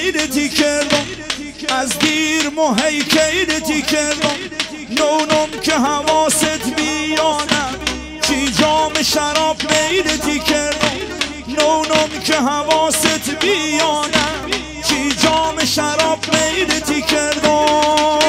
سیرتی کردم، از دیر مهی کیرتی کردم. نونم که حواست بیانم، چی جام شراب میرتی کردم. نونم که حواست بیانم، چی جام شراب میرتی کردم.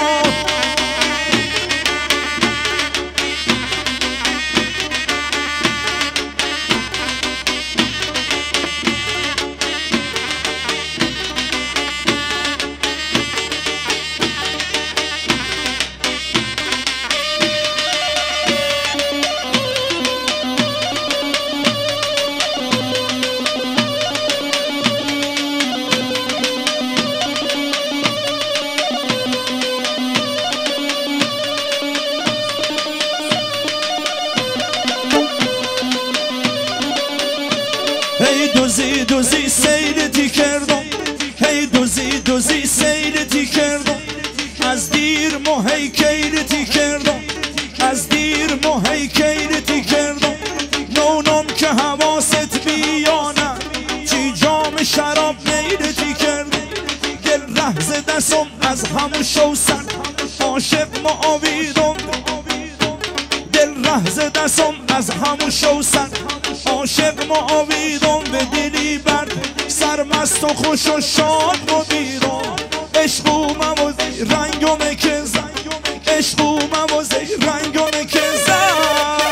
هی دوزی دوزی سیرتی کردم، هی دوزی دوزی سیرتی کردم. از دیر مهی کیرتی کردم، از دیر مهی کیرتی کردم. نونم که حواست بیانم، چی جام شراب میرتی کردم. دل ره دستم از همون شوسن، عاشق معاویدم. دل ره دستم از همون شوسن، عاشق معاویدم. به دلی برد سرمست و خوش و شاد بودیدم. عشقو موزی رنگم که زن، عشقو موزی رنگم که زن.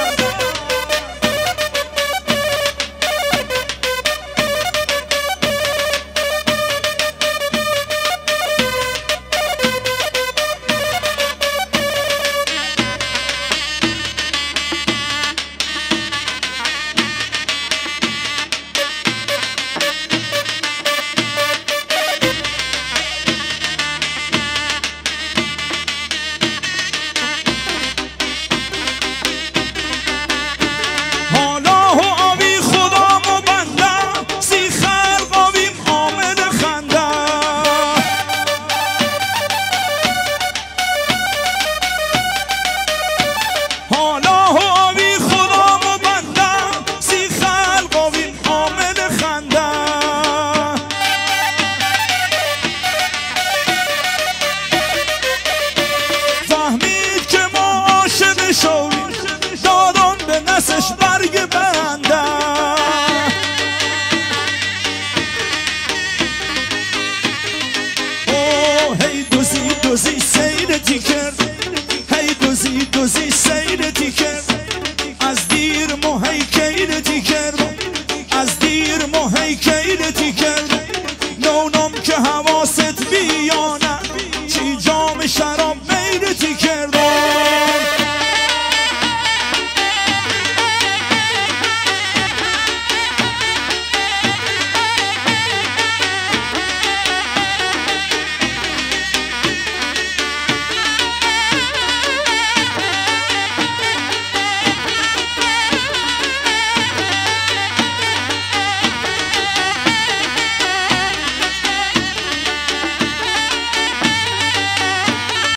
دستش برگ بنده. هی دوزی دوزی سیرتی کرد، هی دوزی دوزی سیرتی کرد. از دیر مهی کیرتی کرد، از دیر مهی کیرتی کرد.